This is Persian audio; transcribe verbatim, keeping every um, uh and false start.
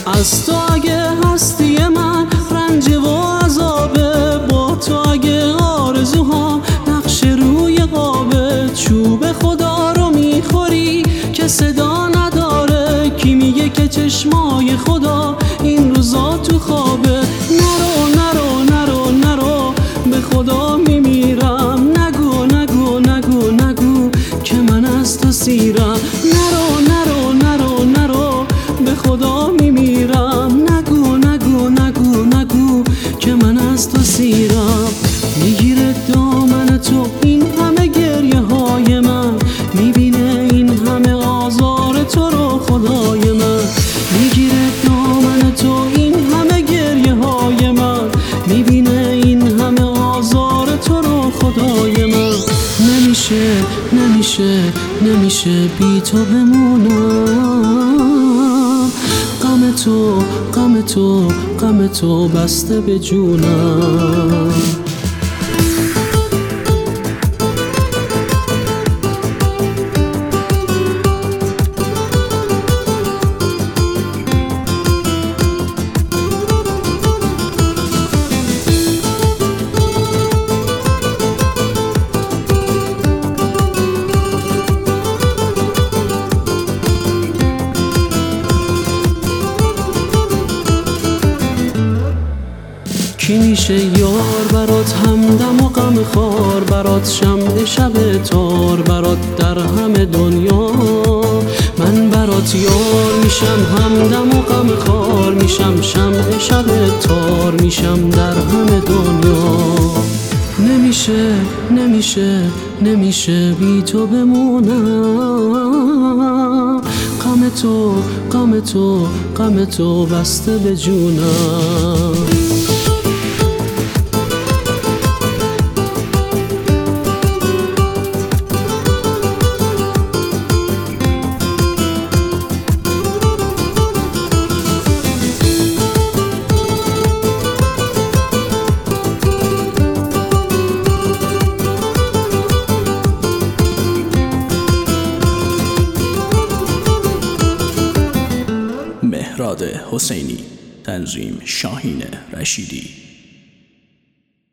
از تو اگه هستی من رنج و عذابه، با تو اگه آرزوها نقش روی قابه. چوب خدا رو میخوری که صدا نداره، کی میگه که چشمای خدا این روزا تو خوابه؟ نرو نرو نرو نرو به خدا میمیرم، نگو نگو نگو نگو که من از تو سیرم. نرو نرو نرو نرو به خدا میمیرم، نگو نگو نگو نگو که من از تو سیرم. میگیره دامن تو این همه گریه های من، میبینه این همه آزار تو رو خدای من. میگیره دامن تو این همه گریه های من، میبینه این همه آزار تو رو خدای من. نمیشه نمیشه نمیشه بی تو بمونم، غم تو غم تو غم تو بسته به جونم. کی میشه یار برات، همدم و غم خار برات، شمع شب تار برات در همه دنیا. من برات یار میشم، همدم و غم خار میشم، شمع شب تار میشم در همه دنیا. نمیشه نمیشه نمیشه بی تو بمونم، غم تو غم تو غم تو بسته به جونم. مهراد حسینی، تنظیم شاهین رشیدی.